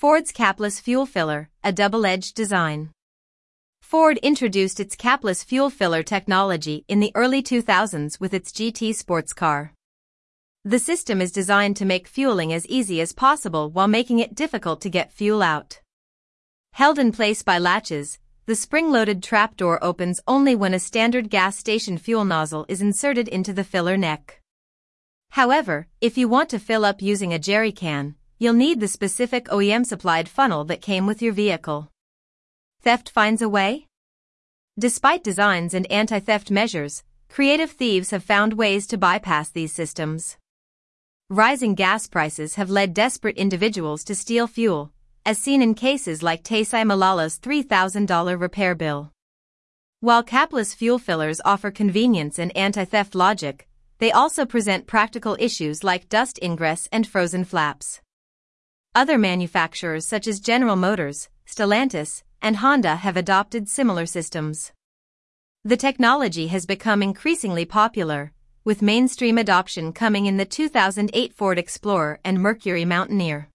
Ford's capless fuel filler, a double-edged design. Ford introduced its capless fuel filler technology in the early 2000s with its GT sports car. The system is designed to make fueling as easy as possible while making it difficult to get fuel out. Held in place by latches, the spring-loaded trapdoor opens only when a standard gas station fuel nozzle is inserted into the filler neck. However, if you want to fill up using a jerry can, you'll need the specific OEM-supplied funnel that came with your vehicle. Theft finds a way? Despite designs and anti-theft measures, creative thieves have found ways to bypass these systems. Rising gas prices have led desperate individuals to steal fuel, as seen in cases like Taysai Malala's $3,000 repair bill. While capless fuel fillers offer convenience and anti-theft logic, they also present practical issues like dust ingress and frozen flaps. Other manufacturers such as General Motors, Stellantis, and Honda have adopted similar systems. The technology has become increasingly popular, with mainstream adoption coming in the 2008 Ford Explorer and Mercury Mountaineer.